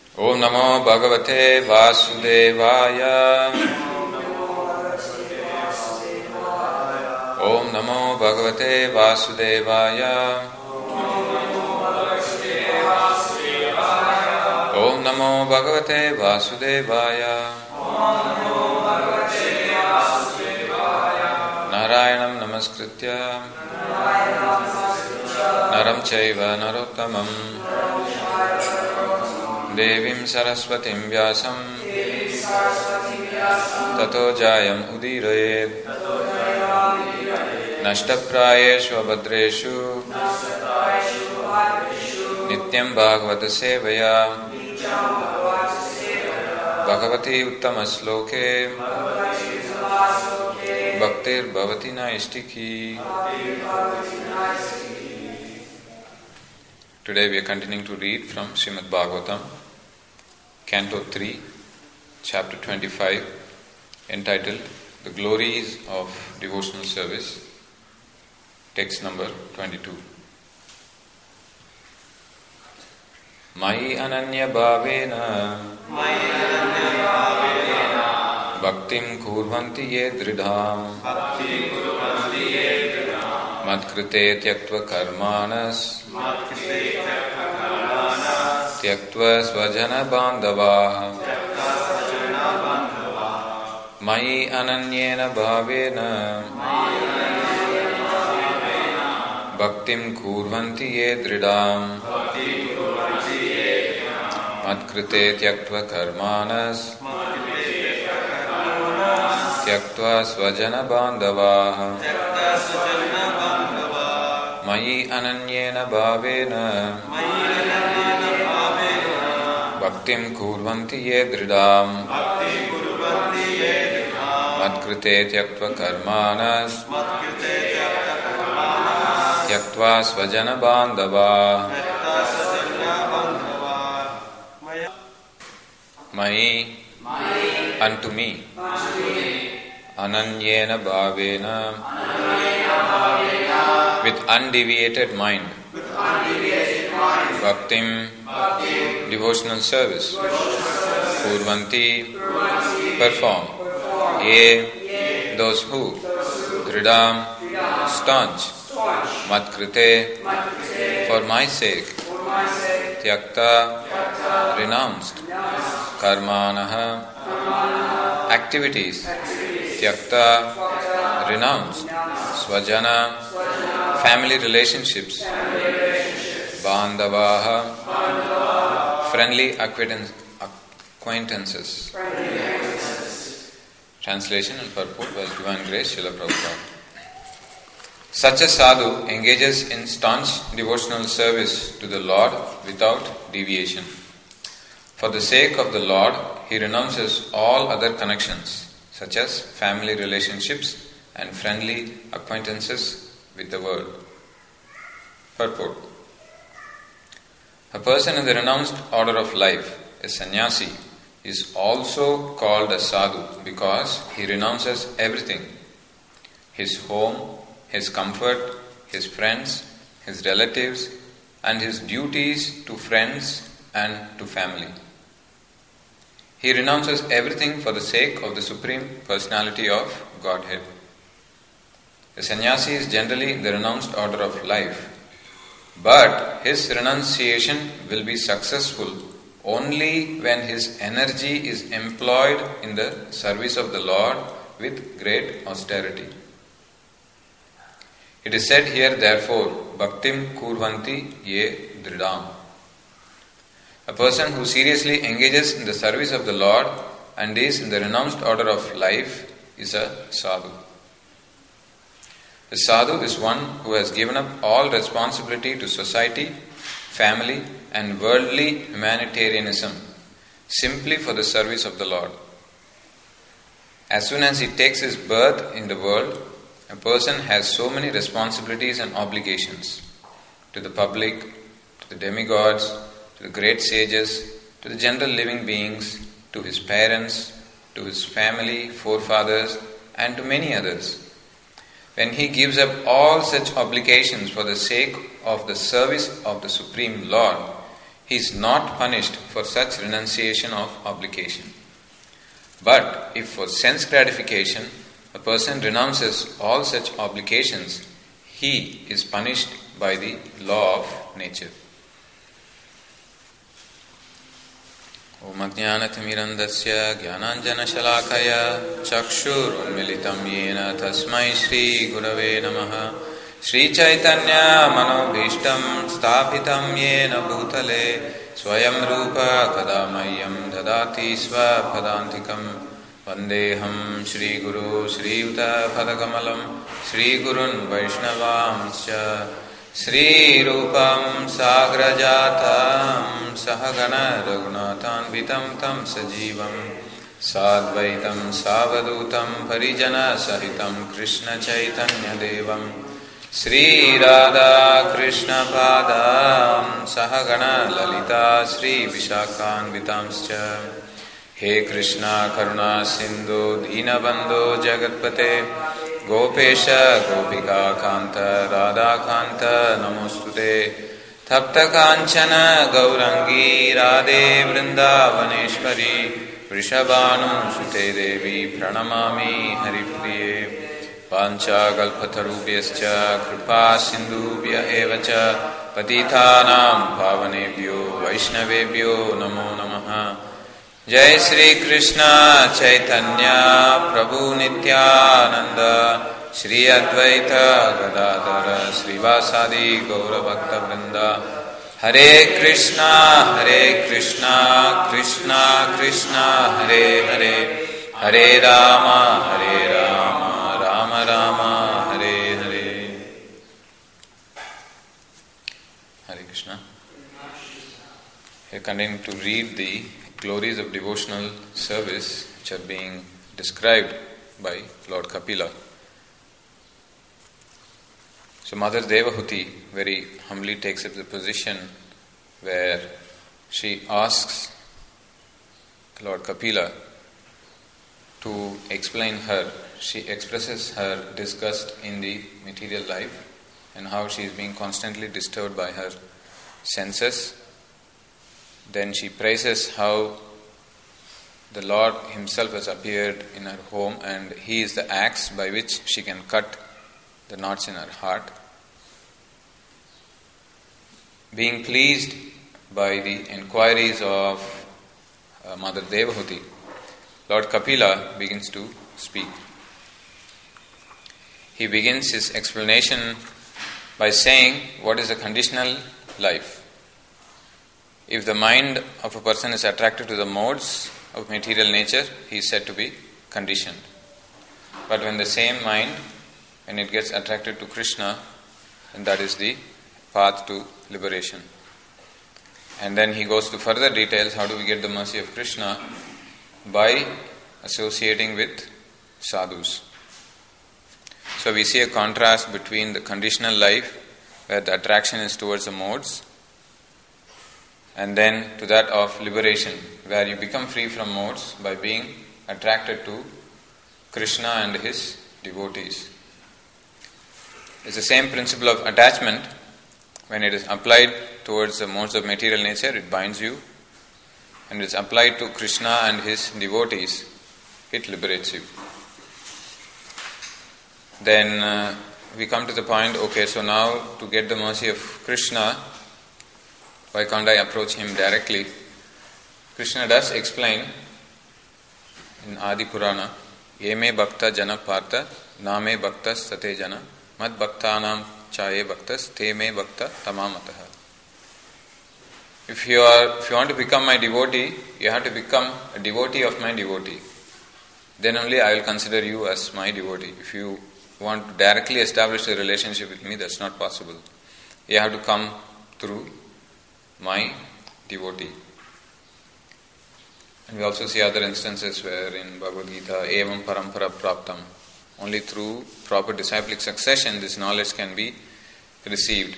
Om Namo Bhagavate Vasudevaya. Om Namo Bhagavate Vasudevaya. Om Namo Bhagavate Vasudevaya. Narayanam Namaskritya Naram Chaiva Narottamam Devim Saraswatim Vyasam Tato Jayam Udirayet Nashtaprayeshu Abhadreshu Nityam Bhagavata Sevaya Bhagavati Uttamasloke Bhaktir Bhavati Naistiki. Today we are continuing to read from Srimad Bhagavatam, Canto 3, Chapter 25, entitled The Glories of Devotional Service, text number 22. Mai ananya bhavena Bhaktim kurvanti ye dridham Matkrite tyaktva karmanas Tyaktva svajana bandhava Mai ananyena bhavena Bhaktim kurvanti ye dridham Matkrite tyaktva karmanas Tyaktva svajana bandhava Mai ananyena bhavena Bhaktim kurvanti ye dridham Matkrite tyaktva karmanas Tyaktva svajana bandhava Mai unto me Ananyena bhavena with undeviated mind Bhaktim devotional service Kurvanti perform Ye those who Dridam staunch Matkrite for my sake Tyakta renounced Karmanaha activities Tyakta renounced Svajana family relationships Bandhavaha friendly acquaintances. Translation and purport by Divine Grace Srila Prabhupada. Such a sadhu engages in staunch devotional service to the Lord without deviation. For the sake of the Lord, he renounces all other connections, such as family relationships and friendly acquaintances with the world. Purport. A person in the renounced order of life, a sannyasi, is also called a sadhu because he renounces everything: his home, his comfort, his friends, his relatives, and his duties to friends and to family. He renounces everything for the sake of the Supreme Personality of Godhead. A sannyasi is generally in the renounced order of life, but his renunciation will be successful only when his energy is employed in the service of the Lord with great austerity. It is said here, therefore, Bhaktim kurvanti ye dridam. A person who seriously engages in the service of the Lord and is in the renounced order of life is a sadhu. A sadhu is one who has given up all responsibility to society, family, and worldly humanitarianism simply for the service of the Lord. As soon as he takes his birth in the world, a person has so many responsibilities and obligations to the public, to the demigods, to the great sages, to the general living beings, to his parents, to his family, forefathers, and to many others. When he gives up all such obligations for the sake of the service of the Supreme Lord, he is not punished for such renunciation of obligation. But if for sense gratification a person renounces all such obligations, he is punished by the law of nature. Om Ajnanathmirandasya Jnananjanashalakaya Chakshurunmilitam Yena Tasmai Shri Gurave Namaha Shri Chaitanya Manobhishtam Sthapitam Yena Bhutale Swayam Rupa Kadamayam Dadati Svapadantikam Vandeham Shri Guru Shri Yuta Padakamalam Shri Gurun Vaishnavamscha Shri Rupam Sagrajatam Sahagana Raghunathan Vitam Tam Sajivam Sadvaitam Savadutam Parijana Sahitam Krishna Chaitanya Devam Shri Radha Krishna Padam Sahagana Lalita Shri Vishakhan Vitamscha He Krishna Karuna Sindhu Dinabandho Jagatpate Gopesha Gopika Kanta Radha Kanta Namostute Tapta Kanchana Gaurangi Radhe Vrindavaneshwari Vrishabhanu Sute Devi Pranamami Haripriye Pancha Galpatharubhyascha Kripa Sindhubhya Evacha Patithanam Pavanebhyo Vaishnavebhyo Namo Namaha Jai Sri Krishna Chaitanya Prabhu Nityananda Shri Advaita Gadadhara Srivasadi Gaura Bhakta Vrinda Hare Krishna Krishna Krishna Hare Hare Hare Rama Rama Rama Hare Hare. Hare Krishna. We are continuing to read the glories of devotional service which are being described by Lord Kapila. So Mother Devahuti very humbly takes up the position where she asks Lord Kapila to explain her. She expresses her disgust in the material life and how she is being constantly disturbed by her senses. Then she praises how the Lord Himself has appeared in her home and He is the axe by which she can cut the knots in her heart. Being pleased by the inquiries of Mother Devahuti, Lord Kapila begins to speak. He begins his explanation by saying what is a conditional life. If the mind of a person is attracted to the modes of material nature, he is said to be conditioned. But when the same mind, when it gets attracted to Krishna, then that is the path to liberation. And then he goes to further details, how do we get the mercy of Krishna? By associating with sadhus. So we see a contrast between the conditional life, where the attraction is towards the modes, and then to that of liberation, where you become free from modes by being attracted to Krishna and his devotees. It's the same principle of attachment. When it is applied towards the modes of material nature, it binds you. And it is applied to Krishna and his devotees, it liberates you. Then we come to the point, okay, so now to get the mercy of Krishna, why can't I approach him directly? Krishna does explain in Adi Purana, Yeme Bhakta Jana Partha, Name Bhakta Sate Jana, Mad Bhaktanam Chaye Bhaktas, Te Me Bhakta Tamamataha. If you want to become my devotee, you have to become a devotee of my devotee. Then only I will consider you as my devotee. If you want to directly establish a relationship with me, that's not possible. You have to come through my devotee. And we also see other instances where in Bhagavad Gita, Evam Parampara Praptam, only through proper disciplic succession this knowledge can be received.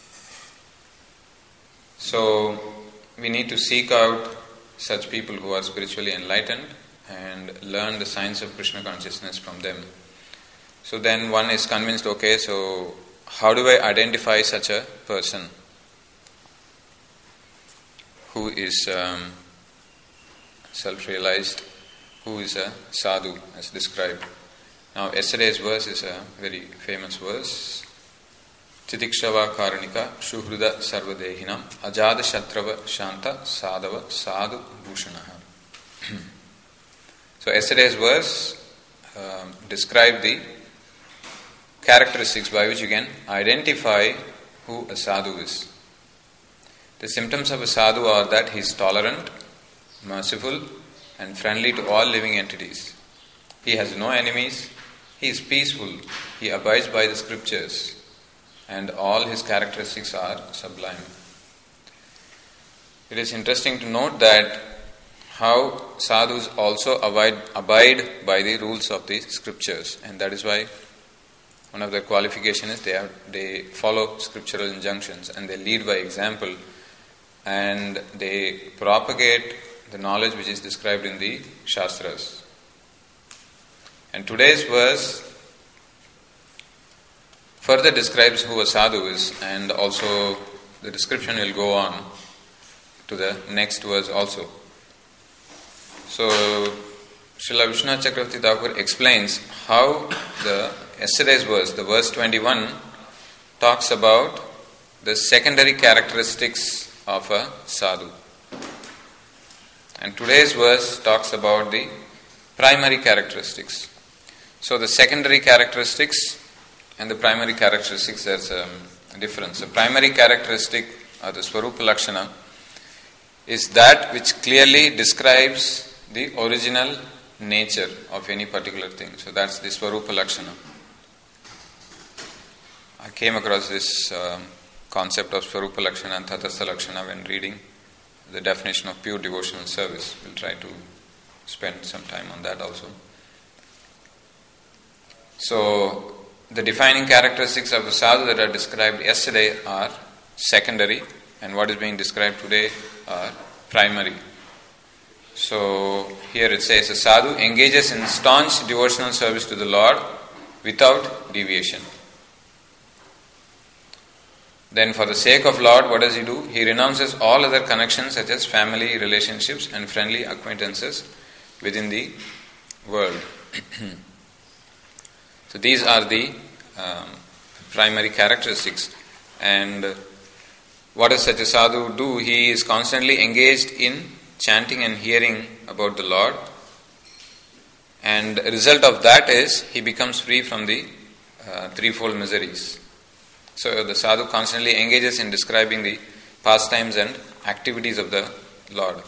So we need to seek out such people who are spiritually enlightened and learn the science of Krishna consciousness from them. So then one is convinced, okay, so how do I identify such a person? who is self-realized, who is a sadhu, as described. Now, yesterday's verse is a very famous verse. Titikshava karanika shuhruda sarvadehinam ajada shatrava shanta sadhava sadhu bhushanaha. So, yesterday's verse described the characteristics by which you can identify who a sadhu is. The symptoms of a sadhu are that he is tolerant, merciful, and friendly to all living entities. He has no enemies, he is peaceful, he abides by the scriptures, and all his characteristics are sublime. It is interesting to note that how sadhus also abide by the rules of the scriptures, and that is why one of their qualifications is they follow scriptural injunctions and they lead by example and they propagate the knowledge which is described in the Shastras. And today's verse further describes who a sadhu is, and also the description will go on to the next verse also. So, Srila Vishwanath Chakravarti Thakur explains how yesterday's verse, the verse 21, talks about the secondary characteristics of a sadhu. And today's verse talks about the primary characteristics. So the secondary characteristics and the primary characteristics, there's a difference. The primary characteristic, or the Swarupa Lakshana, is that which clearly describes the original nature of any particular thing. So that's the Swarupa Lakshana. I came across this concept of Swarupa Lakshana and Tatastha Lakshana when reading the definition of pure devotional service. We'll try to spend some time on that also. So, the defining characteristics of a sadhu that are described yesterday are secondary, and what is being described today are primary. So, here it says, a sadhu engages in staunch devotional service to the Lord without deviation. Then for the sake of Lord, what does he do? He renounces all other connections such as family, relationships and friendly acquaintances within the world. So these are the primary characteristics. And what does such a sadhu do? He is constantly engaged in chanting and hearing about the Lord. And the result of that is he becomes free from the threefold miseries. So the sadhu constantly engages in describing the pastimes and activities of the Lord.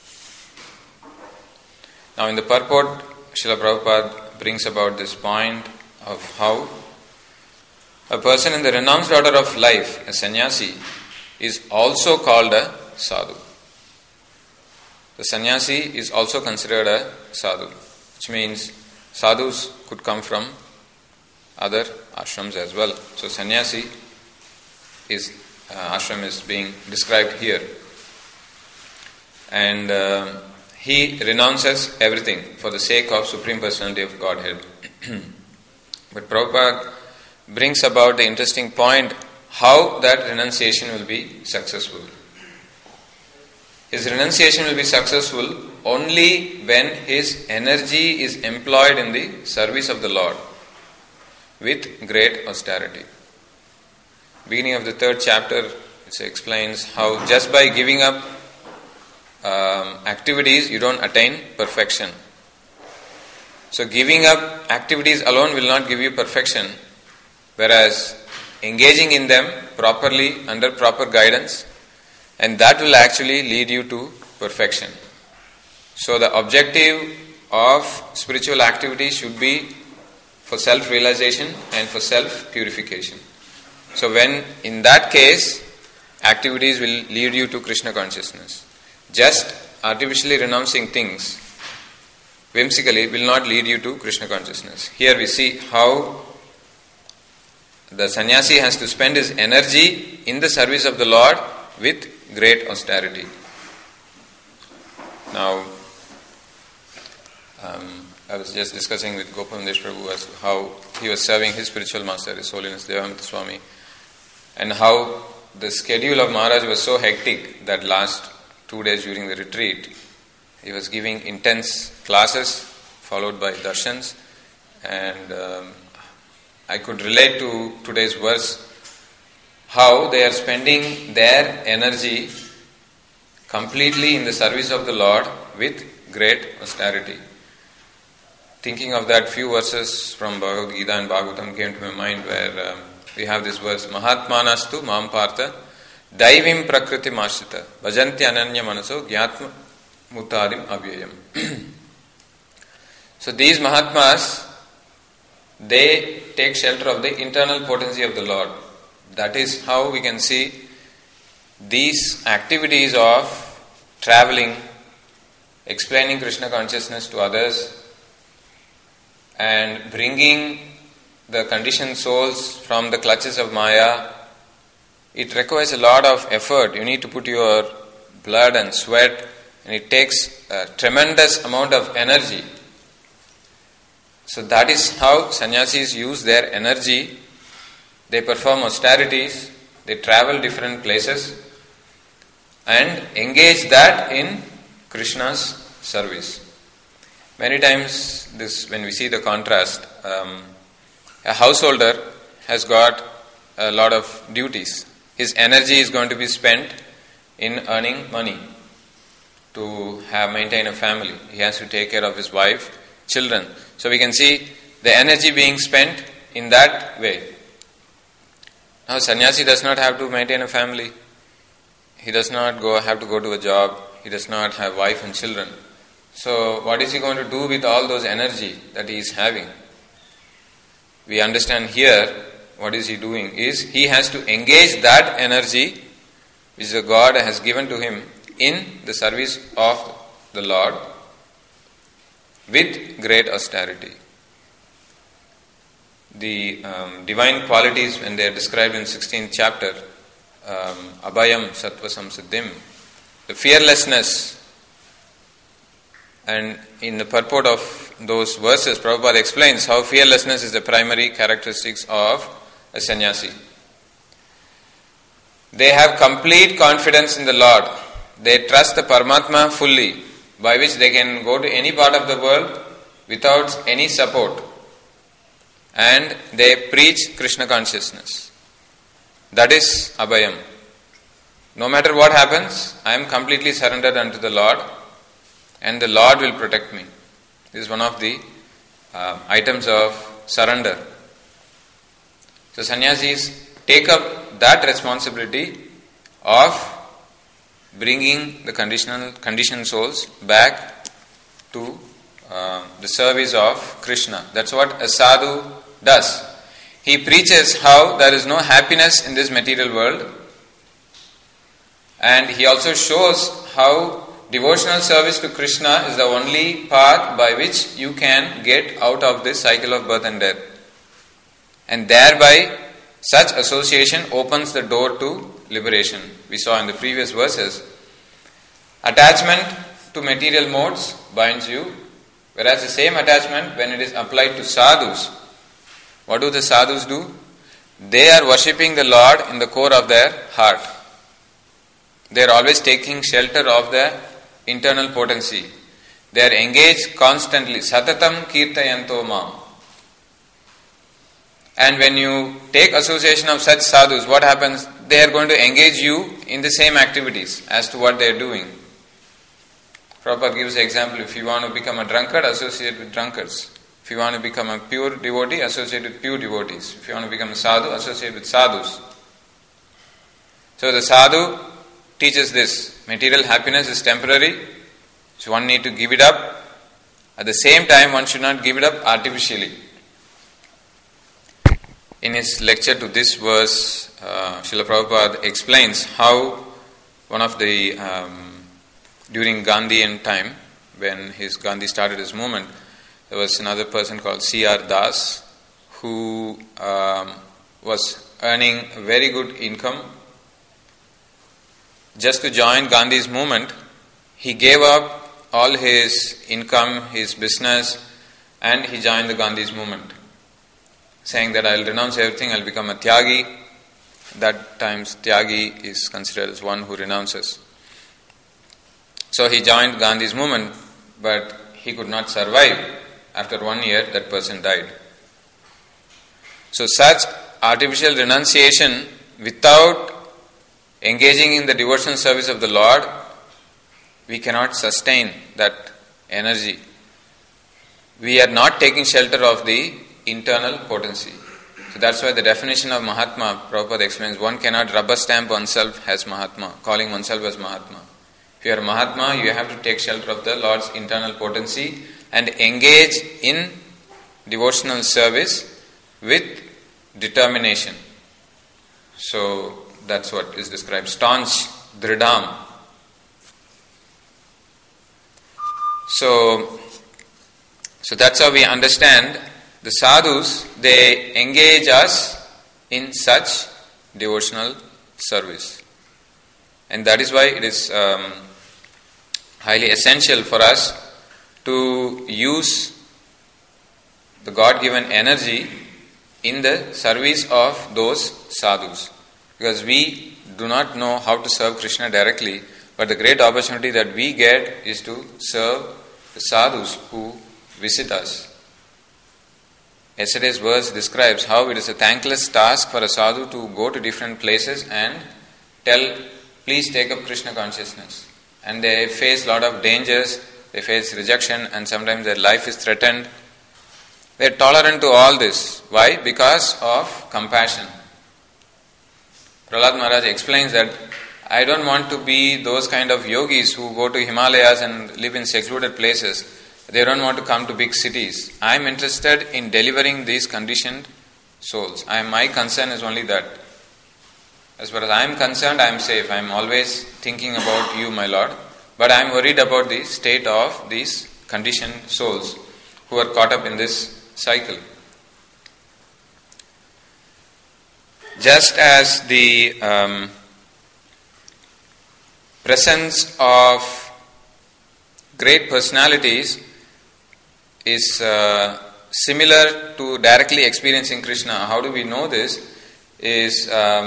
Now in the purport, Srila Prabhupada brings about this point of how a person in the renounced order of life, a sannyasi, is also called a sadhu. The sannyasi is also considered a sadhu, which means sadhus could come from other ashrams as well. So sannyasi is ashram is being described here, and he renounces everything for the sake of Supreme Personality of Godhead. But Prabhupada brings about the interesting point how that renunciation will be successful. His renunciation will be successful only when his energy is employed in the service of the Lord with great austerity. Beginning of the 3rd chapter, it explains how just by giving up activities you don't attain perfection. So giving up activities alone will not give you perfection, whereas engaging in them properly under proper guidance, and that will actually lead you to perfection. So the objective of spiritual activity should be for self-realization and for self-purification. So when in that case, activities will lead you to Krishna consciousness. Just artificially renouncing things whimsically will not lead you to Krishna consciousness. Here we see how the sannyasi has to spend his energy in the service of the Lord with great austerity. Now, I was just discussing with Gopamandesh Prabhu as to how he was serving his spiritual master, His Holiness Devamrita Swami, and how the schedule of Maharaj was so hectic that last 2 days during the retreat. He was giving intense classes followed by darshans, and I could relate to today's verse, how they are spending their energy completely in the service of the Lord with great austerity. Thinking of that, few verses from Bhagavad Gita and Bhagavatam came to my mind, where we have this verse, Mahatmanastu mam partha daivim prakriti mashrita bhajanti ananya manaso gyatma mutadim avyayam. So these Mahatmas, they take shelter of the internal potency of the Lord. That is how we can see these activities of traveling, explaining Krishna consciousness to others, and bringing the conditioned souls from the clutches of Maya. It requires a lot of effort. You need to put your blood and sweat, and it takes a tremendous amount of energy. So that is how sannyasis use their energy. They perform austerities, they travel different places and engage that in Krishna's service. Many times when we see the contrast, a householder has got a lot of duties. His energy is going to be spent in earning money to maintain a family. He has to take care of his wife, children. So we can see the energy being spent in that way. Now sannyasi does not have to maintain a family. He does not have to go to a job. He does not have wife and children. So what is he going to do with all those energy that he is having? We understand here what is he doing is he has to engage that energy which the God has given to him in the service of the Lord with great austerity. The divine qualities, when they are described in 16th chapter, Abhayam Sattva Samsiddhim, the fearlessness, and in the purport of those verses, Prabhupada explains how fearlessness is the primary characteristics of a sannyasi. They have complete confidence in the Lord. They trust the Paramatma fully, by which they can go to any part of the world without any support. And they preach Krishna consciousness. That is Abhayam. No matter what happens, I am completely surrendered unto the Lord, and the Lord will protect me. This is one of the items of surrender. So sannyasis take up that responsibility of bringing the conditioned souls back to the service of Krishna. That's what a sadhu does. He preaches how there is no happiness in this material world, and he also shows how devotional service to Krishna is the only path by which you can get out of this cycle of birth and death. And thereby, such association opens the door to liberation. We saw in the previous verses, attachment to material modes binds you, whereas the same attachment, when it is applied to sadhus, what do the sadhus do? They are worshipping the Lord in the core of their heart. They are always taking shelter of the internal potency. They are engaged constantly. Satatam kirtayanto mam. And when you take association of such sadhus, what happens? They are going to engage you in the same activities as to what they are doing. Prabhupada gives an example. If you want to become a drunkard, associate with drunkards. If you want to become a pure devotee, associate with pure devotees. If you want to become a sadhu, associate with sadhus. So the sadhu teaches this. Material happiness is temporary, so one need to give it up. At the same time, one should not give it up artificially. In his lecture to this verse, Srila Prabhupada explains how one of the, during Gandhian time, when Gandhi started his movement, there was another person called C.R. Das who was earning a very good income. Just to join Gandhi's movement, he gave up all his income, his business, and he joined the Gandhi's movement, saying that I will renounce everything, I will become a tyagi. That times tyagi is considered as one who renounces. So he joined Gandhi's movement, but he could not survive. After 1 year, that person died. So such artificial renunciation without engaging in the devotional service of the Lord, we cannot sustain that energy. We are not taking shelter of the internal potency. So that's why the definition of Mahatma, Prabhupada explains, one cannot rubber stamp oneself as Mahatma, calling oneself as Mahatma. If you are Mahatma, you have to take shelter of the Lord's internal potency and engage in devotional service with determination. So that's what is described. Staunch, dridam. So that's how we understand the sadhus. They engage us in such devotional service. And that is why it is highly essential for us to use the God-given energy in the service of those sadhus. Because we do not know how to serve Krishna directly, but the great opportunity that we get is to serve the sadhus who visit us. Yesterday's verse describes how it is a thankless task for a sadhu to go to different places and tell, please take up Krishna consciousness. And they face a lot of dangers, they face rejection, and sometimes their life is threatened. They are tolerant to all this. Why? Because of compassion. Prahlad Maharaj explains that I don't want to be those kind of yogis who go to Himalayas and live in secluded places. They don't want to come to big cities. I am interested in delivering these conditioned souls. My concern is only that. As far as I am concerned, I am safe. I am always thinking about you, my Lord. But I am worried about the state of these conditioned souls who are caught up in this cycle. Just as the presence of great personalities is similar to directly experiencing Krishna. How do we know this? Is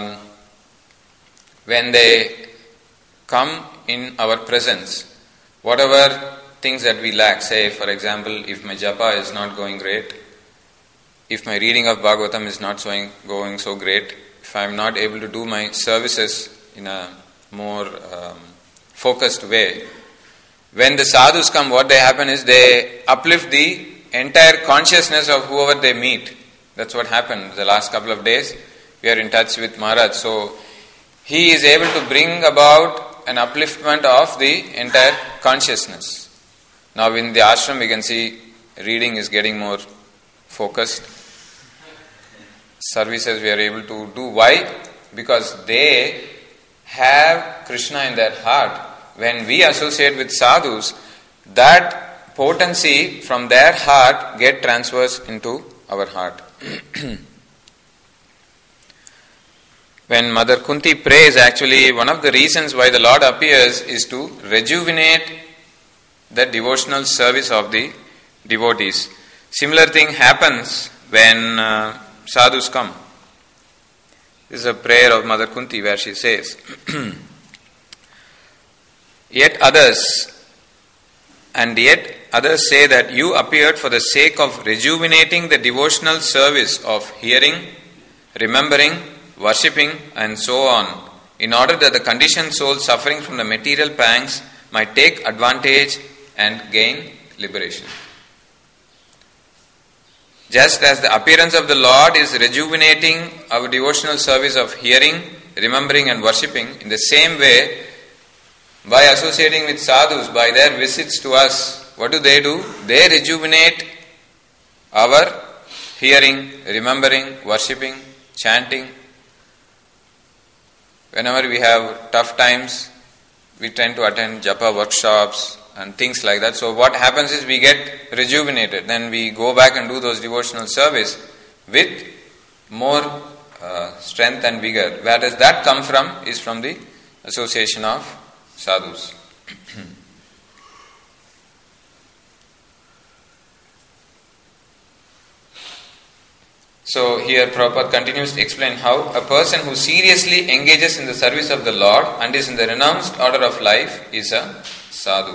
when they come in our presence, whatever things that we lack, say for example, if my japa is not going great, if my reading of Bhagavatam is not going so great, if I am not able to do my services in a more focused way, when the sadhus come, what they happen is they uplift the entire consciousness of whoever they meet. That's what happened the last couple of days. We are in touch with Maharaj. So he is able to bring about an upliftment of the entire consciousness. Now in the ashram we can see reading is getting more focused. Services we are able to do. Why? Because they have Krishna in their heart. When we associate with sadhus, that potency from their heart get transfers into our heart. When Mother Kunti prays, actually one of the reasons why the Lord appears is to rejuvenate the devotional service of the devotees. Similar thing happens when sadhus come. This is a prayer of Mother Kunti where she says, Yet others say that you appeared for the sake of rejuvenating the devotional service of hearing, remembering, worshipping and so on, in order that the conditioned soul suffering from the material pangs might take advantage and gain liberation. Just as the appearance of the Lord is rejuvenating our devotional service of hearing, remembering and worshipping, in the same way, by associating with sadhus, by their visits to us, what do? They rejuvenate our hearing, remembering, worshipping, chanting. Whenever we have tough times, we tend to attend japa workshops and things like that. So what happens is we get rejuvenated. Then we go back and do those devotional service with more strength and vigor. Where does that come from? Is from the association of sadhus. So here Prabhupada continues to explain how a person who seriously engages in the service of the Lord and is in the renounced order of life is a sadhu.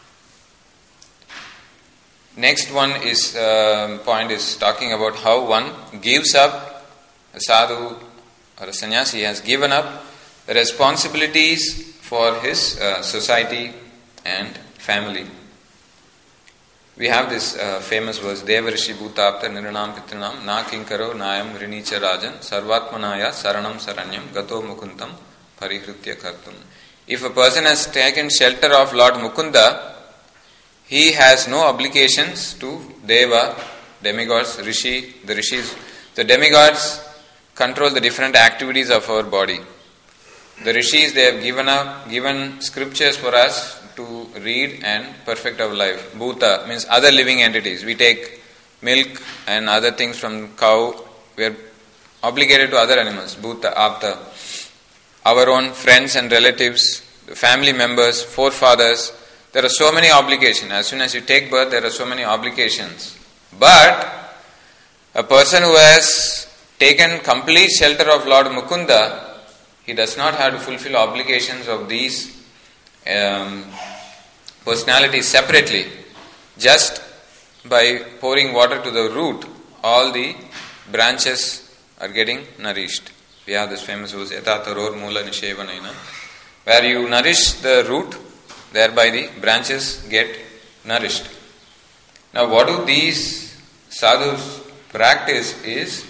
Next one is point is talking about how one gives up, a sadhu or a sannyasi has given up the responsibilities for his society and family. We have this famous verse, Deva Rishi Bhutapta Niranam Pitranam Na Kinkaro Nayam Rinicha Rajan Sarvatmanaya Saranam Saranyam Gato Mukuntam Parihritya Kartum. If a person has taken shelter of Lord Mukunda, he has no obligations to Deva, demigods, Rishi, the Rishis. The demigods control the different activities of our body. The Rishis, they have given scriptures for us to read and perfect our life. Bhuta means other living entities. We take milk and other things from cow. We are obligated to other animals. Bhuta, Apta. Our own friends and relatives, family members, forefathers. There are so many obligations. As soon as you take birth, there are so many obligations. But a person who has taken complete shelter of Lord Mukunda, he does not have to fulfill obligations of these personalities separately. Just by pouring water to the root, all the branches are getting nourished. We have this famous verse, Yatha taror mula nishevanaina, where you nourish the root, thereby the branches get nourished. Now what do these sadhus practice is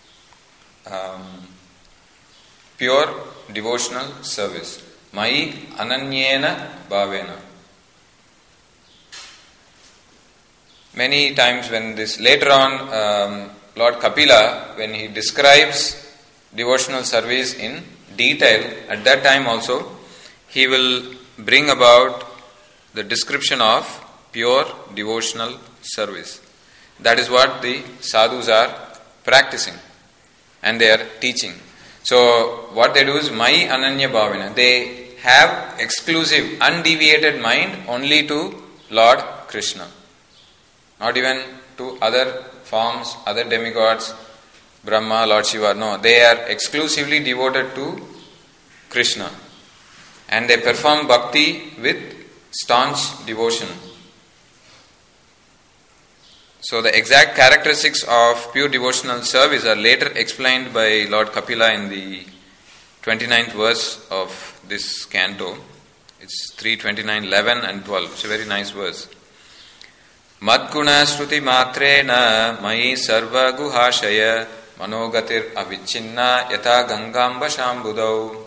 pure devotional service. Mai ananyena bhavena. Many times when this, later on, Lord Kapila, when he describes devotional service in detail, at that time also, he will bring about the description of pure devotional service. That is what the sadhus are practicing and they are teaching. So what they do is Mai Ananya Bhavena. They have exclusive, undeviated mind only to Lord Krishna. Not even to other forms, other demigods, Brahma, Lord Shiva. No, they are exclusively devoted to Krishna. And they perform bhakti with staunch devotion. So the exact characteristics of pure devotional service are later explained by Lord Kapila in the 29th verse of this canto. It's 3:29, 11 and 12. It's a very nice verse. Madguna shruti matrena mai sarva guhashaya manogatir avichinna yata gangamba shambudau.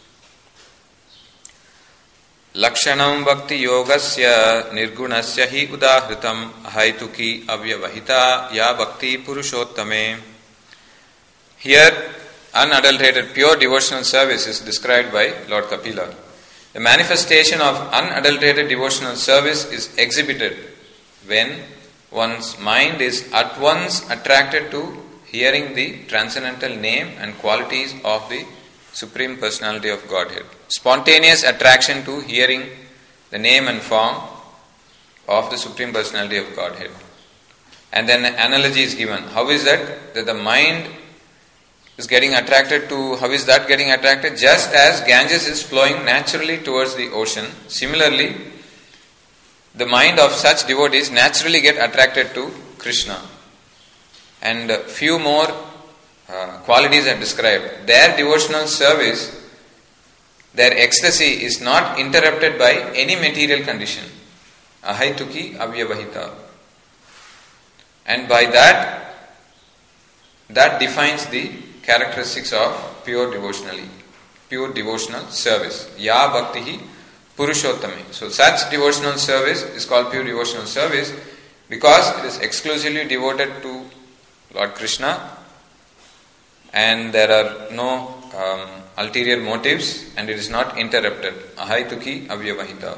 Lakshanam bhakti yogasya nirgunasya hi udahritam ahaituki avyavahita ya bhakti purushottame. Here, unadulterated pure devotional service is described by Lord Kapila. The manifestation of unadulterated devotional service is exhibited when one's mind is at once attracted to hearing the transcendental name and qualities of the Supreme Personality of Godhead. Spontaneous attraction to hearing the name and form of the Supreme Personality of Godhead. And then an analogy is given. How is that? That the mind is getting attracted to, how is that getting attracted? Just as Ganges is flowing naturally towards the ocean, similarly, the mind of such devotees naturally get attracted to Krishna. And few more qualities are described. Their devotional service, their ecstasy is not interrupted by any material condition. Ahaituki avyavahita. And by that defines the characteristics of pure devotional service. Ya bhaktihi purushottame. So such devotional service is called pure devotional service because it is exclusively devoted to Lord Krishna and there are no ulterior motives and it is not interrupted. Ahaituki avyavahita.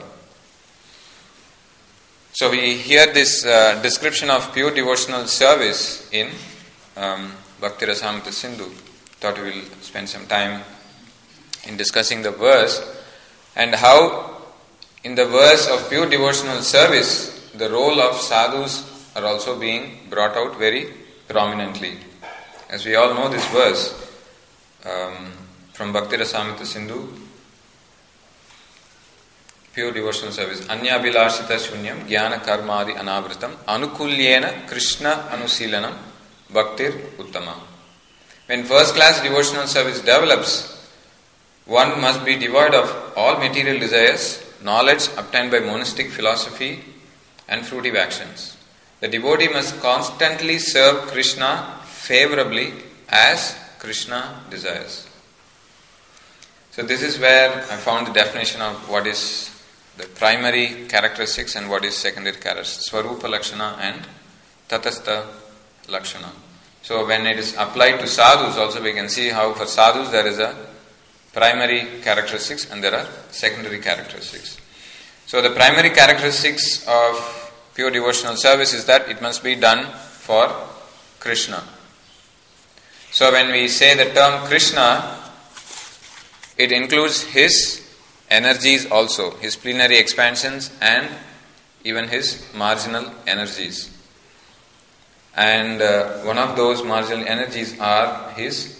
So we hear this description of pure devotional service in Bhakti Rasamrita Sindhu. Thought we will spend some time in discussing the verse and how in the verse of pure devotional service the role of sadhus are also being brought out very prominently. As we all know this verse from Bhakti Rasamrita Sindhu, pure devotional service. Anyabhilashita shunyam jnana karmadi anavritam anukulyena Krishna anusilanam bhaktir uttama. When first class devotional service develops, one must be devoid of all material desires, knowledge obtained by monastic philosophy and fruitive actions. The devotee must constantly serve Krishna favorably as Krishna desires. So this is where I found the definition of what is the primary characteristics and what is secondary characteristics. Swarupa Lakshana and Tatastha Lakshana. So when it is applied to sadhus also, we can see how for sadhus there is a primary characteristics and there are secondary characteristics. So the primary characteristics of pure devotional service is that it must be done for Krishna. So when we say the term Krishna, it includes his energies also, his plenary expansions and even his marginal energies. And one of those marginal energies are his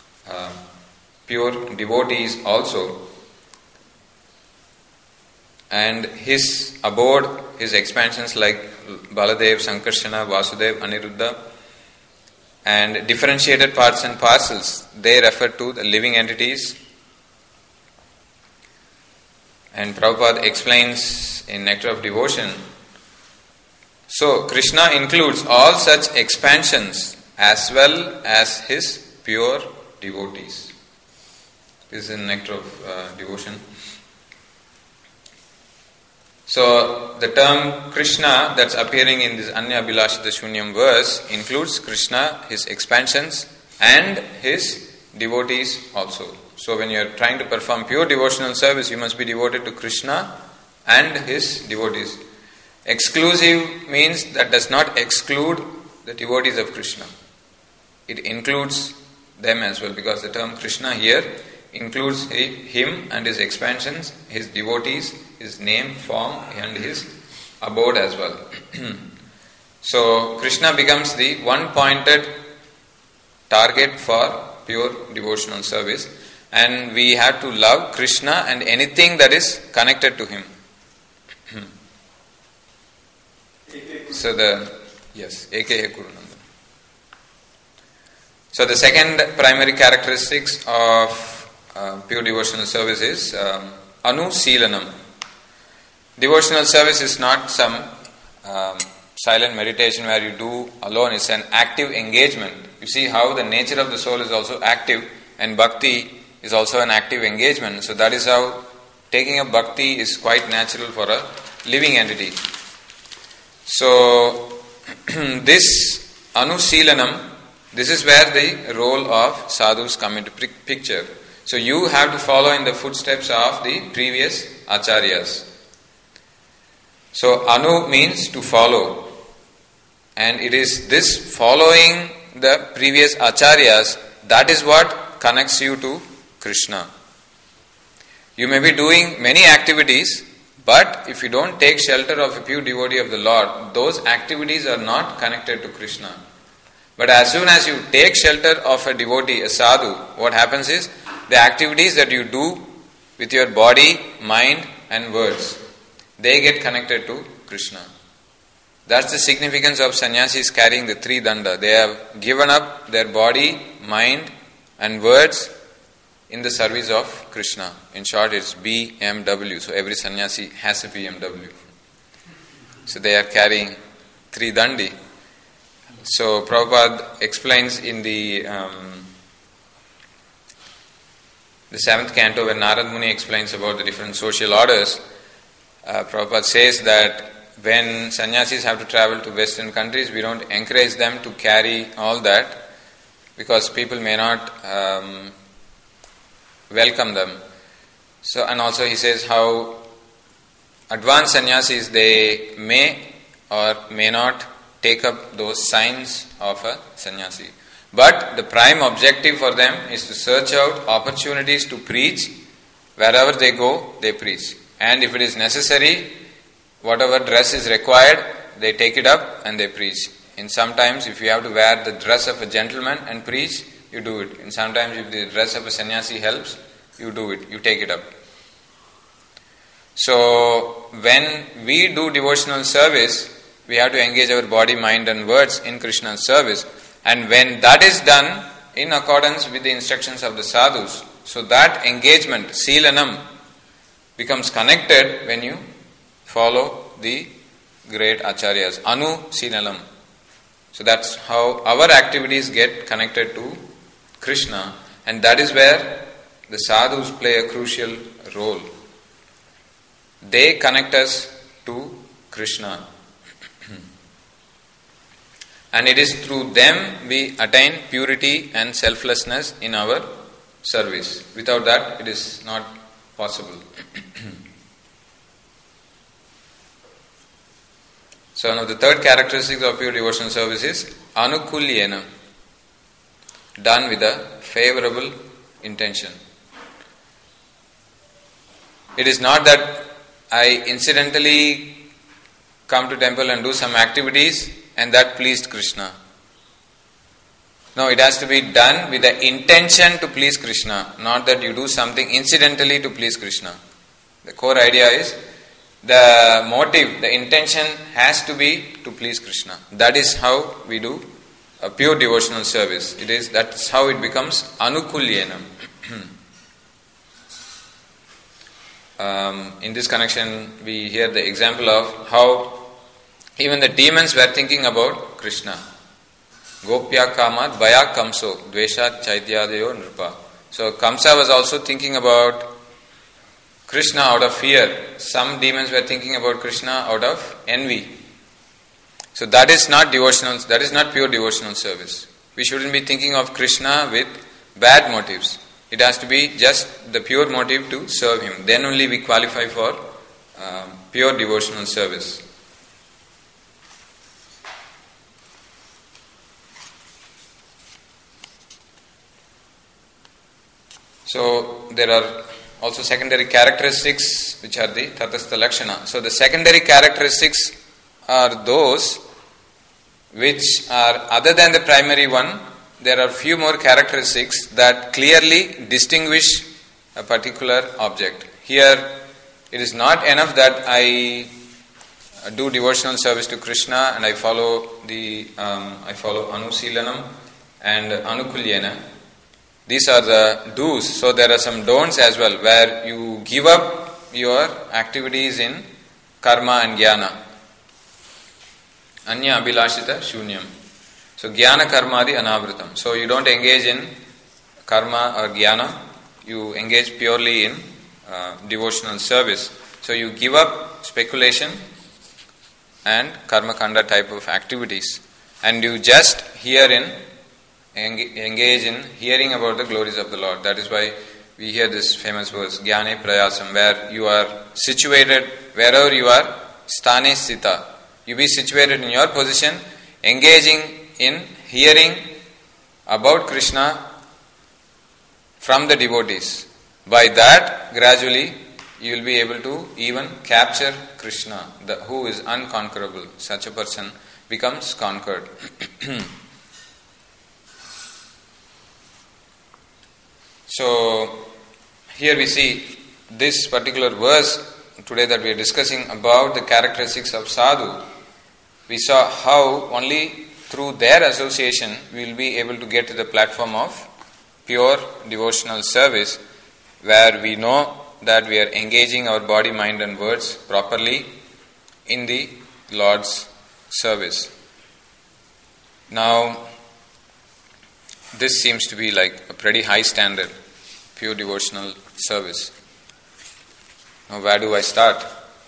pure devotees also. And his abode, his expansions like Baladev, Sankarshana, Vasudev, Aniruddha, and differentiated parts and parcels, they refer to the living entities. And Prabhupada explains in Nectar of Devotion, so Krishna includes all such expansions as well as his pure devotees. This is in Nectar of Devotion. So the term Krishna that's appearing in this Anyabhilashita Shunyam verse includes Krishna, his expansions and his devotees also. So when you are trying to perform pure devotional service, you must be devoted to Krishna and his devotees. Exclusive means that does not exclude the devotees of Krishna. It includes them as well, because the term Krishna here includes him and his expansions, his devotees, his name, form and his abode as well. So Krishna becomes the one-pointed target for pure devotional service, and we have to love Krishna and anything that is connected to him. So Eke Kurunanda. So the second primary characteristics of pure devotional service is Anusilanam. Devotional service is not some silent meditation where you do alone. It's an active engagement. You see how the nature of the soul is also active, and bhakti is also an active engagement. So that is how taking up bhakti is quite natural for a living entity. So this Anusilanam, this is where the role of sadhus come into picture. So you have to follow in the footsteps of the previous acharyas. So Anu means to follow, and it is this following the previous acharyas that is what connects you to Krishna. You may be doing many activities, but if you don't take shelter of a pure devotee of the Lord, those activities are not connected to Krishna. But as soon as you take shelter of a devotee, a sadhu, what happens is the activities that you do with your body, mind and words, they get connected to Krishna. That's the significance of sannyasis carrying the three danda. They have given up their body, mind and words in the service of Krishna. In short, it's BMW. So every sannyasi has a BMW. So they are carrying three dandi. So Prabhupada explains in the 7th canto, when Narad Muni explains about the different social orders, Prabhupada says that when sannyasis have to travel to Western countries, we don't encourage them to carry all that, because people may not welcome them. So, and also he says how advanced sannyasis, they may or may not take up those signs of a sannyasi. But the prime objective for them is to search out opportunities to preach. Wherever they go, they preach. And if it is necessary, whatever dress is required, they take it up and they preach. And sometimes if you have to wear the dress of a gentleman and preach, you do it. And sometimes if the dress of a sannyasi helps, you do it. You take it up. So, when we do devotional service, we have to engage our body, mind and words in Krishna's service. And when that is done in accordance with the instructions of the sadhus, so that engagement, Silanam, becomes connected when you follow the great acharyas, Anu Sinalam. So that's how our activities get connected to Krishna, and that is where the sadhus play a crucial role. They connect us to Krishna. And it is through them we attain purity and selflessness in our service. Without that, it is not possible. So now the third characteristic of pure devotional service is anukulyena, done with a favorable intention. It is not that I incidentally come to temple and do some activities and that pleased Krishna. No, it has to be done with the intention to please Krishna, not that you do something incidentally to please Krishna. The core idea is the motive, the intention has to be to please Krishna. That is how we do a pure devotional service. That's how it becomes anukulyenam. In this connection, we hear the example of how even the demons were thinking about Krishna. Gopya kamat bhaya kamso dveshat chaityadayo nripa. So Kamsa was also thinking about Krishna out of fear. Some demons were thinking about Krishna out of envy. So that is not devotional, that is not pure devotional service. We shouldn't be thinking of Krishna with bad motives. It has to be just the pure motive to serve him. Then only we qualify for pure devotional service. So there are also secondary characteristics which are the Tatastha Lakshana. So the secondary characteristics are those which are other than the primary one. There are few more characteristics that clearly distinguish a particular object. Here it is not enough that I do devotional service to Krishna and I follow Anusilanam and Anukulyena. These are the do's. So there are some don'ts as well, where you give up your activities in karma and jnana. Anya abhilashita shunyam. So jnana karmadi anavritam. So you don't engage in karma or jnana, you engage purely in devotional service. So you give up speculation and karma kanda type of activities, and you just engage in hearing about the glories of the Lord. That is why we hear this famous verse, Jnane Prayasam, where you are situated, wherever you are, Sthane Sthita. You be situated in your position, engaging in hearing about Krishna from the devotees. By that, gradually, you will be able to even capture Krishna, who is unconquerable. Such a person becomes conquered. So, here we see this particular verse today that we are discussing about the characteristics of sadhu. We saw how only through their association we will be able to get to the platform of pure devotional service, where we know that we are engaging our body, mind and words properly in the Lord's service. Now, this seems to be like a pretty high standard, pure devotional service. Now, where do I start?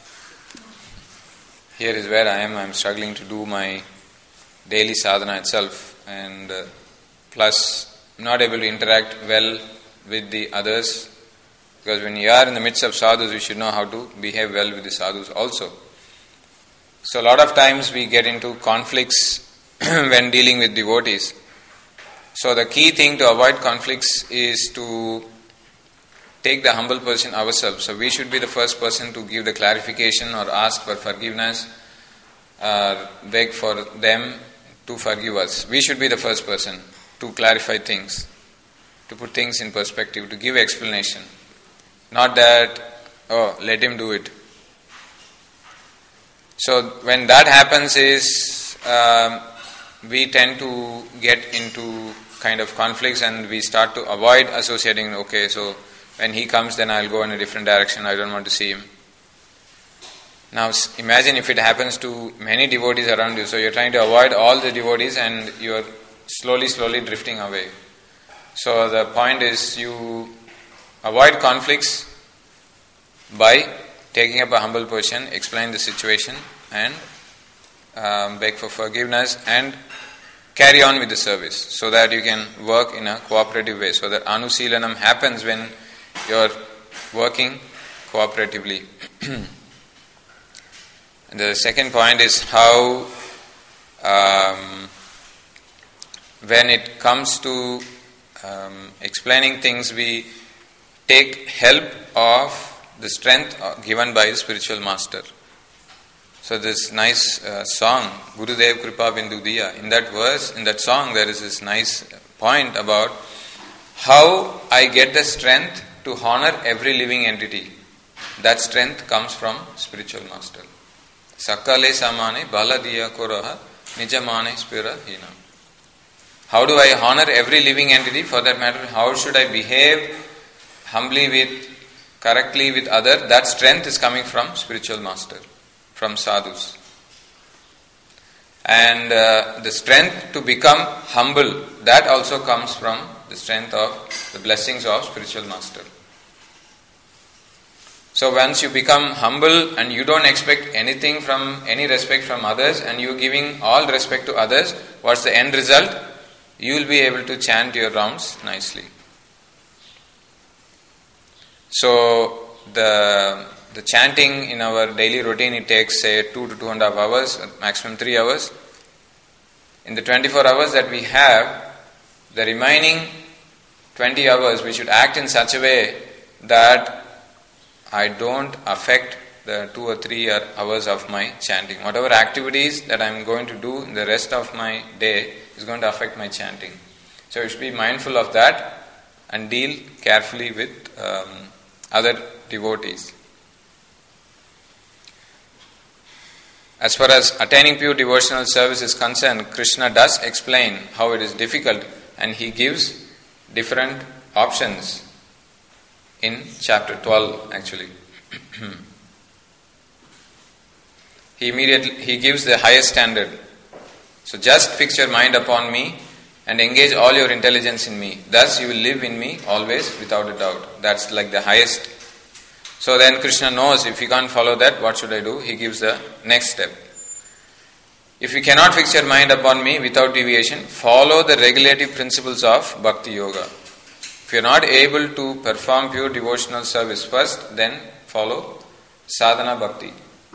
Here is where I am struggling to do my daily sadhana itself, and plus not able to interact well with the others, because when you are in the midst of sadhus, you should know how to behave well with the sadhus also. So a lot of times we get into conflicts when dealing with devotees. So the key thing to avoid conflicts is to take the humble position ourselves. So we should be the first person to give the clarification or ask for forgiveness or beg for them to forgive us. We should be the first person to clarify things, to put things in perspective, to give explanation. Not that, let him do it. So when that happens is we tend to get into kind of conflicts and we start to avoid associating. Okay, so when he comes, then I'll go in a different direction. I don't want to see him. Now imagine if it happens to many devotees around you. So you're trying to avoid all the devotees and you're slowly drifting away. So the point is you avoid conflicts by taking up a humble position, explain the situation and beg for forgiveness and carry on with the service so that you can work in a cooperative way. So that anusilanam happens when you're working cooperatively. The second point is how when it comes to explaining things, we take help of the strength given by the spiritual master. So this nice song, Gurudev Kripa Bindu Diya, in that verse, in that song, there is this nice point about how I get the strength to honor every living entity. That strength comes from spiritual master. Sakale samane baladiya koraha nijamane spira hina. How do I honor every living entity? For that matter, how should I behave humbly correctly with others? That strength is coming from spiritual master, from sadhus. And the strength to become humble, that also comes from the strength of the blessings of spiritual master. So once you become humble and you don't expect anything from, any respect from others, and you're giving all respect to others, what's the end result? You will be able to chant your rounds nicely. So the chanting in our daily routine, it takes say 2 to 2.5 hours, maximum 3 hours. In the 24 hours that we have, the remaining 20 hours we should act in such a way that I don't affect the 2 or 3 hours of my chanting. Whatever activities that I'm going to do in the rest of my day is going to affect my chanting. So you should be mindful of that and deal carefully with other devotees. As far as attaining pure devotional service is concerned, Krishna does explain how it is difficult, and he gives different options in chapter 12 actually. He gives the highest standard. So just fix your mind upon me and engage all your intelligence in me. Thus you will live in me always without a doubt. That's like the highest. So then Krishna knows if you can't follow that, what should I do? He gives the next step. If you cannot fix your mind upon me without deviation, follow the regulative principles of Bhakti Yoga. If you are not able to perform pure devotional service first, then follow sadhana bhakti.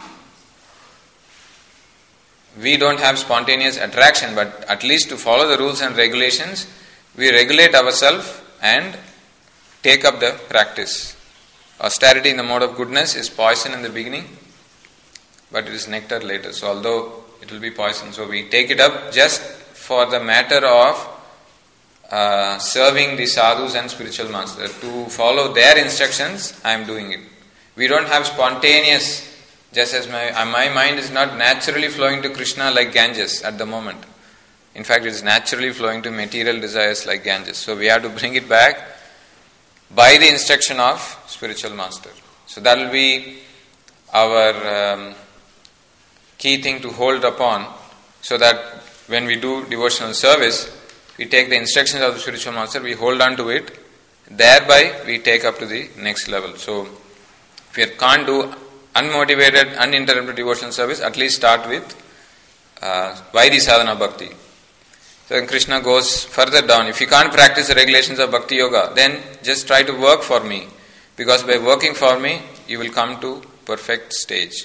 We don't have spontaneous attraction, but at least to follow the rules and regulations, we regulate ourselves and take up the practice. Austerity in the mode of goodness is poison in the beginning, but it is nectar later. So although it will be poison, so we take it up just for the matter of serving the sadhus and spiritual master. To follow their instructions, I am doing it. We don't have spontaneous, just as my mind is not naturally flowing to Krishna like Ganges at the moment. In fact, it is naturally flowing to material desires like Ganges. So we have to bring it back by the instruction of spiritual master. So that will be our key thing to hold upon, so that when we do devotional service, we take the instructions of the spiritual master, we hold on to it, thereby we take up to the next level. So if you can't do unmotivated, uninterrupted devotional service, at least start with Vaidhi Sadhana Bhakti. So then Krishna goes further down. If you can't practice the regulations of Bhakti Yoga, then just try to work for me. Because by working for me, you will come to perfect stage.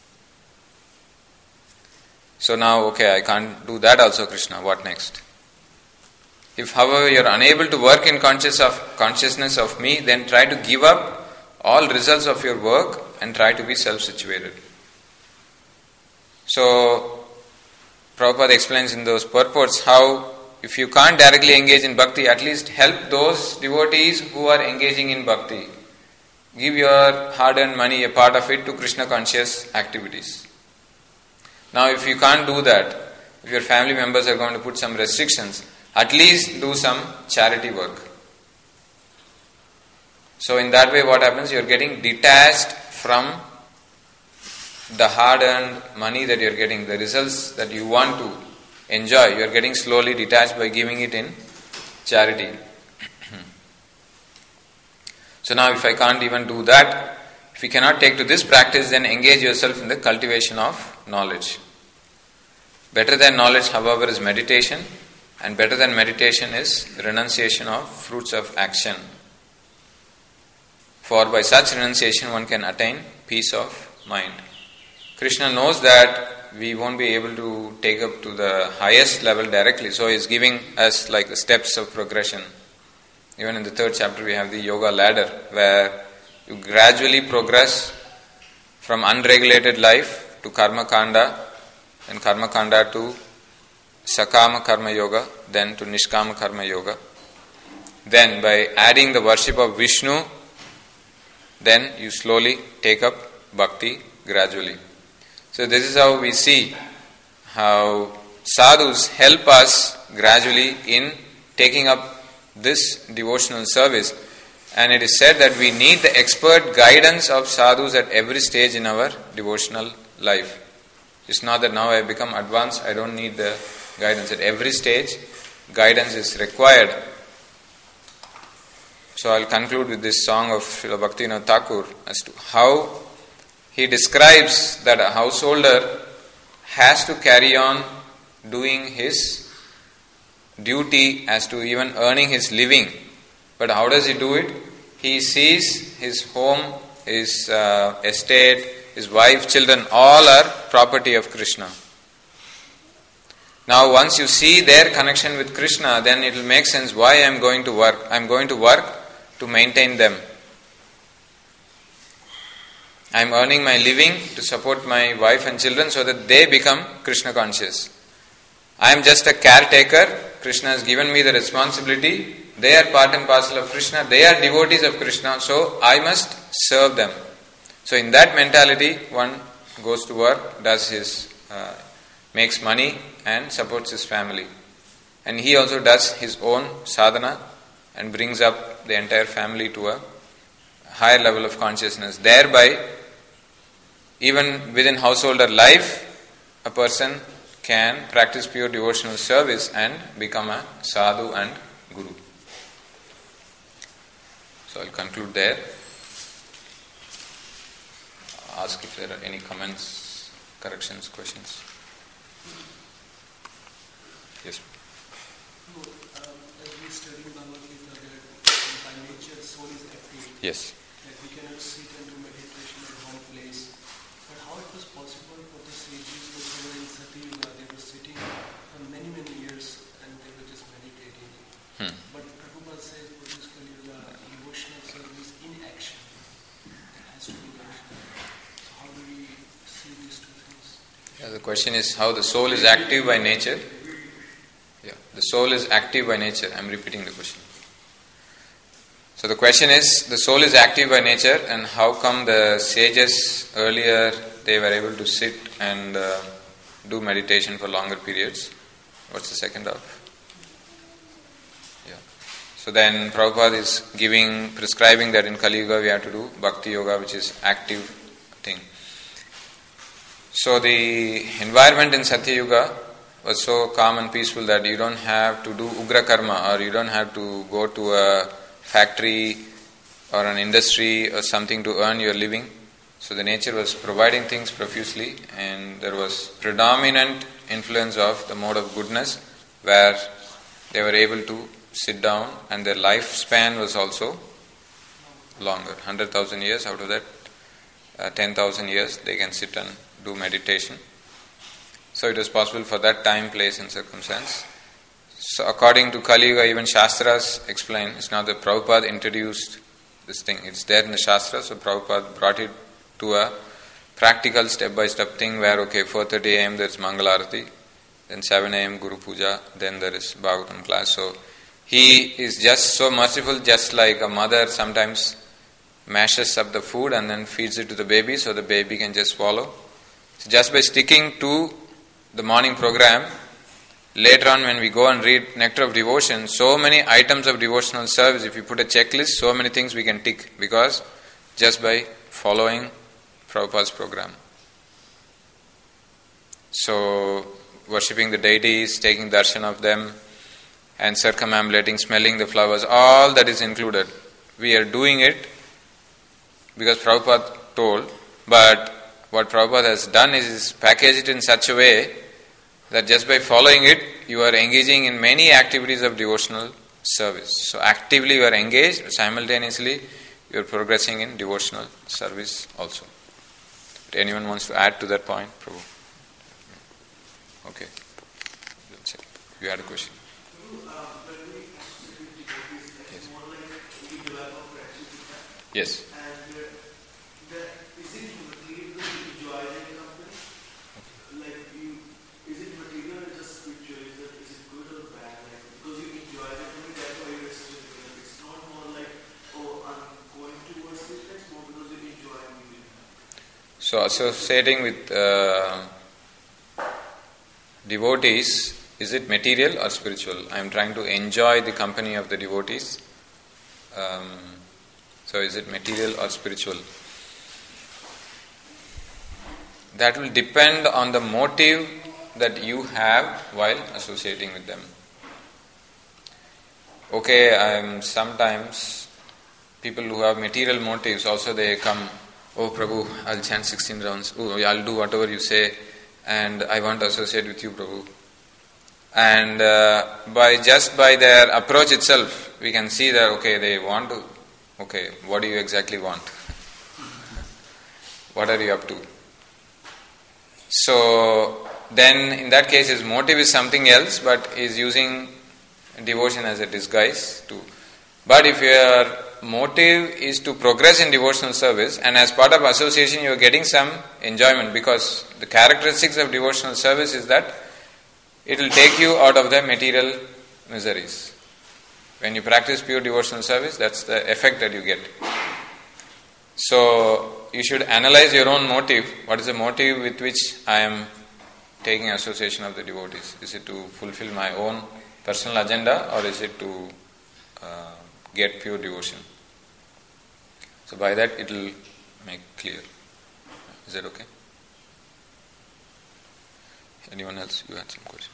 So now, okay, I can't do that also, Krishna. What next? If, however, you are unable to work in consciousness of me, then try to give up all results of your work and try to be self-situated. So, Prabhupada explains in those purports how if you can't directly engage in bhakti, at least help those devotees who are engaging in bhakti. Give your hard-earned money, a part of it, to Krishna conscious activities. Now if you can't do that, if your family members are going to put some restrictions, at least do some charity work. So in that way what happens? You are getting detached from the hard-earned money that you are getting, the results that you want to enjoy. You are getting slowly detached by giving it in charity. So now if I can't even do that, if you cannot take to this practice, then engage yourself in the cultivation of knowledge. Better than knowledge, however, is meditation, and better than meditation is renunciation of fruits of action. For by such renunciation one can attain peace of mind. Krishna knows that we won't be able to take up to the highest level directly, so he is giving us like the steps of progression. Even in the 3rd chapter we have the yoga ladder, where you gradually progress from unregulated life to karma kanda, and karma kanda to sakama karma yoga, then to nishkama karma yoga. Then by adding the worship of Vishnu, then you slowly take up bhakti gradually. So this is how we see how sadhus help us gradually in taking up this devotional service. And it is said that we need the expert guidance of sadhus at every stage in our devotional life. It's not that now I have become advanced, I don't need the guidance. At every stage, guidance is required. So I'll conclude with this song of Srila Bhaktivinoda Thakur as to how he describes that a householder has to carry on doing his duty as to even earning his living. But how does he do it? He sees his home, his estate, his wife, children, all are property of Krishna. Now once you see their connection with Krishna, then it will make sense why I am going to work. I am going to work to maintain them. I am earning my living to support my wife and children so that they become Krishna conscious. I am just a caretaker. Krishna has given me the responsibility. They are part and parcel of Krishna. They are devotees of Krishna. So I must serve them. So in that mentality, one goes to work, does his, makes money and supports his family. And he also does his own sadhana and brings up the entire family to a higher level of consciousness. Thereby, even within householder life, a person can practice pure devotional service and become a sadhu and guru. So I'll conclude there. Ask if there are any comments, corrections, questions. Yes. As we study Bhagavad Gita, that by nature soul is active. Yes. That we cannot sit and do meditation at one place. But how it was possible for the sages who were in Sati Yuga, they were sitting for many, many years and they were just meditating. But Prabhupada says for this Kali Yuga, devotional service in action. That has to be action. So how do we see these two things? Yeah, the question is how the soul is active by nature. Yeah, the soul is active by nature. I am repeating the question. So the question is, the soul is active by nature, and how come the sages earlier, they were able to sit and do meditation for longer periods? What's the second half? Yeah. So then Prabhupada is prescribing that in Kali Yuga we have to do Bhakti Yoga, which is active thing. So the environment in Satya Yuga was so calm and peaceful that you don't have to do Ugra Karma, or you don't have to go to a factory or an industry or something to earn your living. So the nature was providing things profusely, and there was predominant influence of the mode of goodness, where they were able to sit down, and their lifespan was also longer. 100,000 years, out of that 10,000 years they can sit and do meditation. So it was possible for that time, place and circumstance. So according to Kali Yuga, even Shastras explain, it's not that Prabhupada introduced this thing, it's there in the Shastras, so Prabhupada brought it to a practical step-by-step thing where, 4:30 a.m. there's Mangalarati, then 7 a.m. Guru Puja, then there is Bhagavatam class. So he is just so merciful, just like a mother sometimes mashes up the food and then feeds it to the baby so the baby can just swallow. So just by sticking to the morning program, later on when we go and read Nectar of Devotion, so many items of devotional service, if you put a checklist, so many things we can tick, because just by following Prabhupada's program. So, worshipping the deities, taking darshan of them, and circumambulating, smelling the flowers, all that is included. We are doing it because Prabhupada told, but what Prabhupada has done is package it in such a way that just by following it, you are engaging in many activities of devotional service. So actively you are engaged, simultaneously you are progressing in devotional service also. If anyone wants to add to that point, Prabhu? Okay. You had a question? Yes. So associating with devotees, is it material or spiritual? I am trying to enjoy the company of the devotees. So is it material or spiritual? That will depend on the motive that you have while associating with them. Okay, sometimes people who have material motives also, they come, oh Prabhu, I'll chant 16 rounds, oh I'll do whatever you say, and I want to associate with you, Prabhu. And by their approach itself, we can see that, okay, they want to, okay, what do you exactly want? What are you up to? So, then in that case his motive is something else, but is using devotion as a disguise too. But if your motive is to progress in devotional service, and as part of association you are getting some enjoyment, because the characteristics of devotional service is that it will take you out of the material miseries. When you practice pure devotional service, that's the effect that you get. So, you should analyze your own motive. What is the motive with which I am taking association of the devotees? Is it to fulfill my own personal agenda, or is it to get pure devotion? So by that it will make clear. Is that okay? Anyone else? You had some question.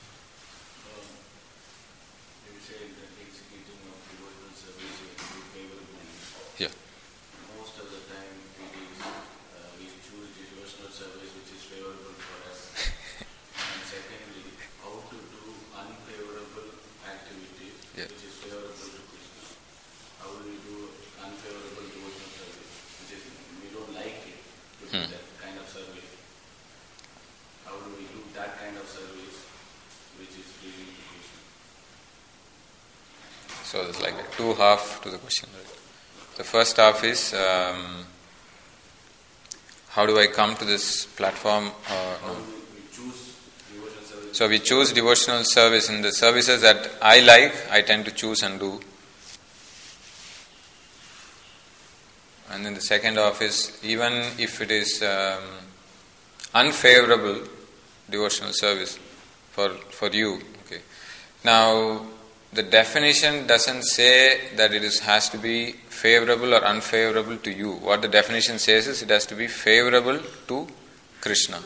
You say that executing of devotional service will be favorable. Yeah. Most of the time we choose devotional service which is favorable for us. And secondly, how to do unfavorable activities which is favorable to Krishna. How do we do unfavorable devotional service, which is we don't like it to do that kind of service. How do we do that kind of service which is pleasing to Krishna? So it's like two half to the question. Right? The first half is how do I come to this platform? How do we choose devotional service? So we choose devotional service in the services that I like, I tend to choose and do. And then the second half is, even if it is unfavorable devotional service for you. Okay. Now, the definition doesn't say that it has to be favorable or unfavorable to you. What the definition says is it has to be favorable to Krishna.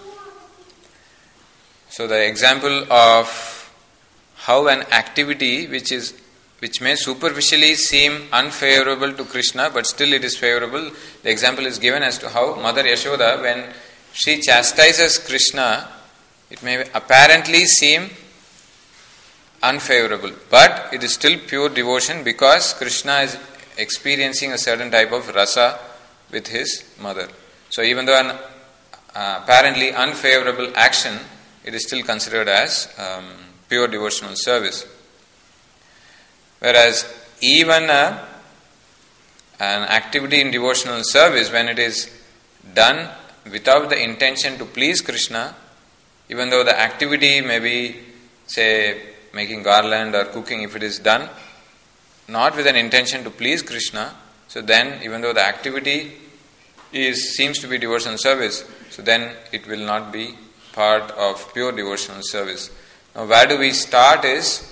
So the example of how an activity which may superficially seem unfavorable to Krishna, but still it is favorable. The example is given as to how Mother Yashoda, when she chastises Krishna, it may apparently seem unfavorable, but it is still pure devotion because Krishna is experiencing a certain type of rasa with his mother. So even though an apparently unfavorable action, it is still considered as pure devotional service. Whereas even an activity in devotional service, when it is done without the intention to please Krishna, even though the activity may be, say, making garland or cooking, if it is done not with an intention to please Krishna, so then even though the activity seems to be devotional service, so then it will not be part of pure devotional service. Now, where do we start is,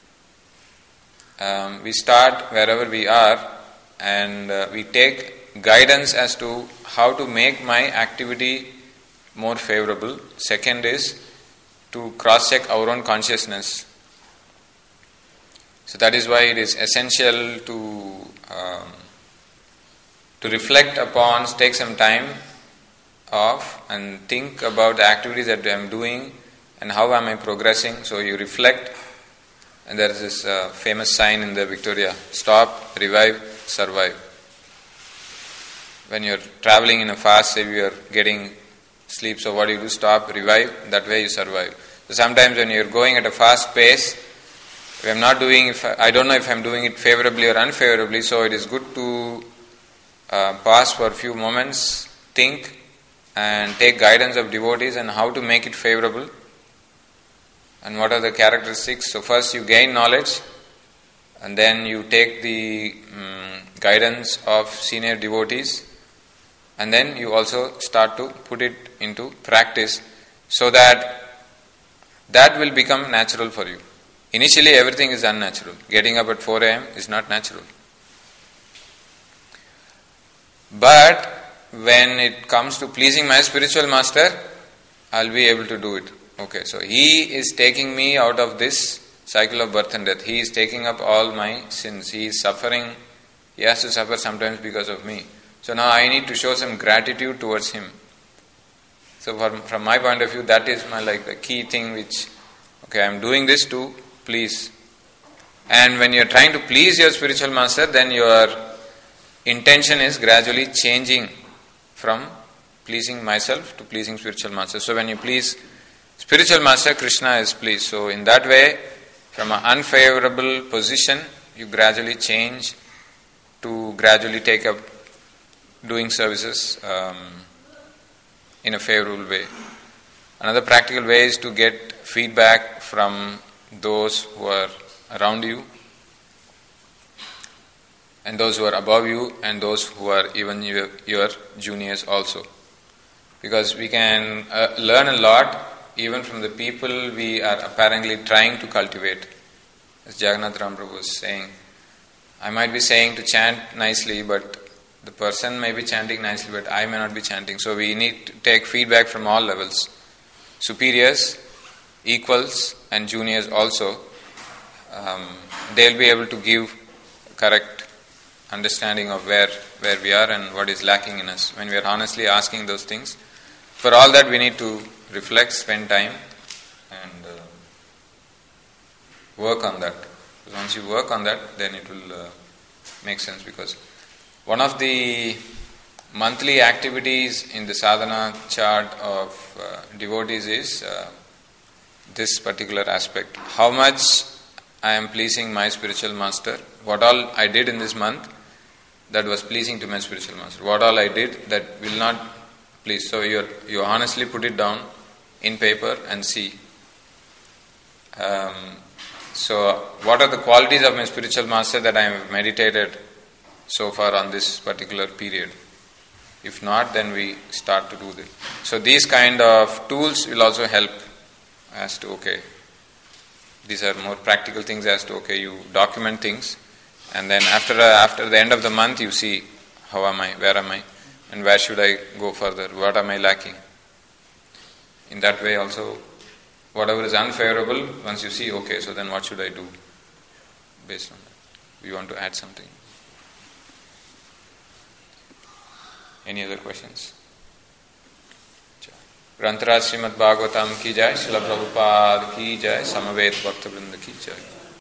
we start wherever we are, and we take guidance as to how to make my activity more favorable. Second is to cross-check our own consciousness. So that is why it is essential to reflect upon, take some time off and think about the activities that I am doing and how am I progressing. So you reflect, and there is this famous sign in the Victoria: stop, revive, survive. When you are traveling in a fast, say you are getting sleep, so what do you do? Stop, revive, that way you survive. So sometimes when you are going at a fast pace, if I am not doing, I don't know if I am doing it favorably or unfavorably, so it is good to pause for a few moments, think and take guidance of devotees and how to make it favorable and what are the characteristics. So first you gain knowledge and then you take the guidance of senior devotees, and then you also start to put it into practice so that will become natural for you. Initially everything is unnatural. Getting up at 4 a.m. is not natural. But when it comes to pleasing my spiritual master, I'll be able to do it. Okay, so he is taking me out of this cycle of birth and death. He is taking up all my sins. He is suffering. He has to suffer sometimes because of me. So now I need to show some gratitude towards him. So from my point of view, that is my the key thing which, okay, I am doing this to please. And when you are trying to please your spiritual master, then your intention is gradually changing from pleasing myself to pleasing spiritual master. So when you please spiritual master, Krishna is pleased. So in that way, from an unfavorable position, you gradually change to gradually take up doing services in a favorable way. Another practical way is to get feedback from those who are around you and those who are above you and those who are even your juniors also. Because we can learn a lot even from the people we are apparently trying to cultivate. As Jagannath Ram Prabhu was saying, I might be saying to chant nicely, but the person may be chanting nicely, but I may not be chanting. So we need to take feedback from all levels. Superiors, equals and juniors also. They'll be able to give correct understanding of where we are and what is lacking in us. When we are honestly asking those things, for all that we need to reflect, spend time and work on that. Because once you work on that, then it will make sense. Because one of the monthly activities in the sadhana chart of devotees is this particular aspect. How much I am pleasing my spiritual master. What all I did in this month that was pleasing to my spiritual master. What all I did that will not please. So you honestly put it down in paper and see. So what are the qualities of my spiritual master that I have meditated so far on this particular period? If not, then we start to do this. So these kind of tools will also help as to, okay, these are more practical things as to, okay, you document things and then after the end of the month you see how am I, where am I and where should I go further, what am I lacking. In that way also, whatever is unfavorable, once you see, okay, so then what should I do based on that. We want to add something. Any other questions? ग्रंथराज Shrimad Bhagavatam की जय, श्रील प्रभुपाद की जय, समवेत भक्त वृंद की जय.